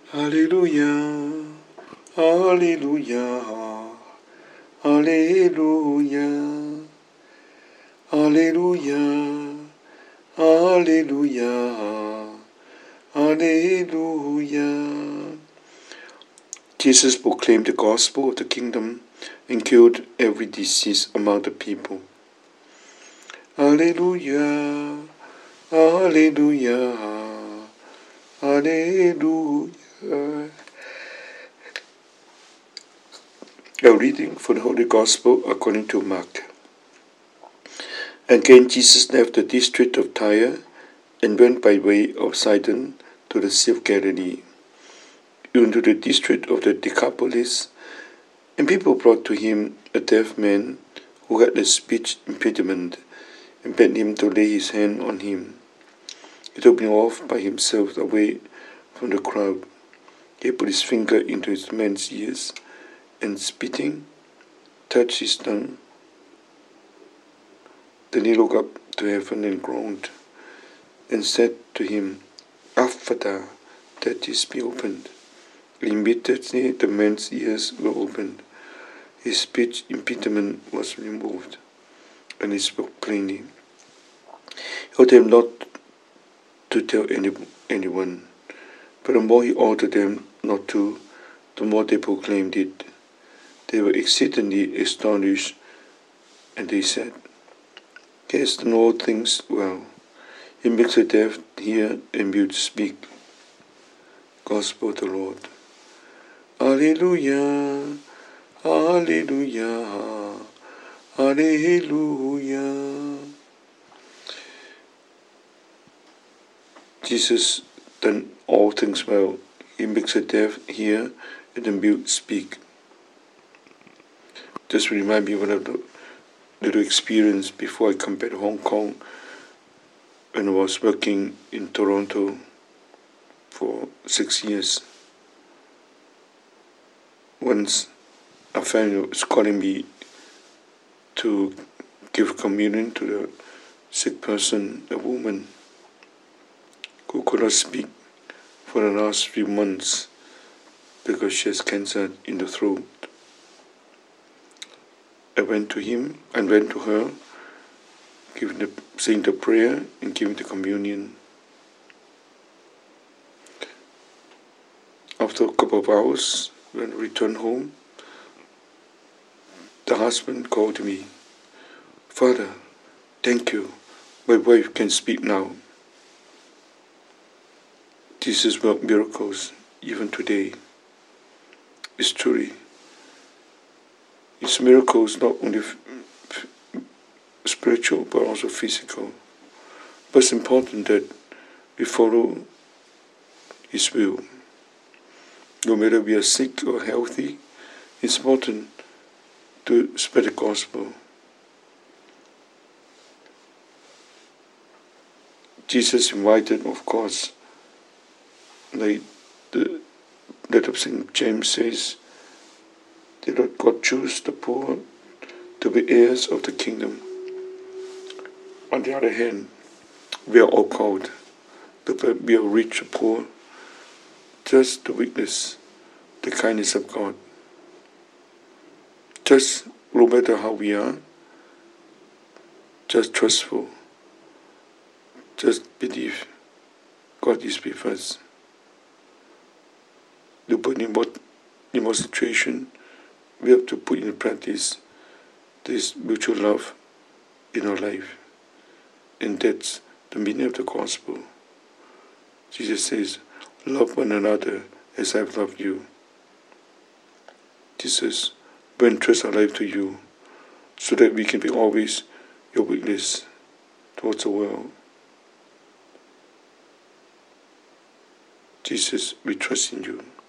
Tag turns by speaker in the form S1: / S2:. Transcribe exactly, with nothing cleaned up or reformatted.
S1: Hallelujah, Hallelujah, Hallelujah, Hallelujah, Hallelujah, Hallelujah. Jesus proclaimed the gospel of the kingdom and cured every disease among the people. Hallelujah, Hallelujah, Hallelujah. A reading from the Holy Gospel according to Mark. Again Jesus left the district of Tyre and went by way of Sidon to the Sea of Galilee, into the district of the Decapolis, and people brought to him a deaf man who had a speech impediment, and begged him to lay his hand on him. He took him off by himself away from the crowd. He put his finger into his man's ears, and spitting, touched his tongue. Then he looked up to heaven and groaned, and said to him, Ephphatha, that is, be opened. Immediately the man's ears were opened. His speech impediment was removed, and he spoke plainly. He told them not to tell any, anyone, but the more he ordered them not to, the more they proclaimed it. They were exceedingly astonished, and they said, He has done all things well. He makes the deaf hear and mute speak. Gospel of the Lord. Alleluia, Alleluia, Alleluia. Jesus done all things well. He makes the deaf hear and the mute speak. Just remind me of one of the little experience before I come back to Hong Kong, when I was working in Toronto for six years. Once a family was calling me to give communion to the sick person, a woman who could not speak for the last few months because she has cancer in the throat. I went to him and went to her, giving the, saying the prayer and giving the communion. After a couple of hours, when I returned home, the husband called me, Father, thank you, my wife can speak now. Jesus worked miracles even today. It's truly, it's miracles not only f- f- spiritual but also physical. But it's important that we follow His will. No matter we are sick or healthy, it's important to spread the gospel. Jesus invited, of course, like the letter of Saint James says, did not God choose the poor to be heirs of the kingdom? On the other hand, we are all called to be a rich or poor, just to witness the kindness of God. Just no matter how we are, just trustful, just believe God is with us. To put in what in what situation, we have to put in practice this mutual love in our life. And that's the meaning of the gospel. Jesus says, love one another as I've loved you. Jesus, we entrust our life to you so that we can be always your witness towards the world. Jesus, we trust in you.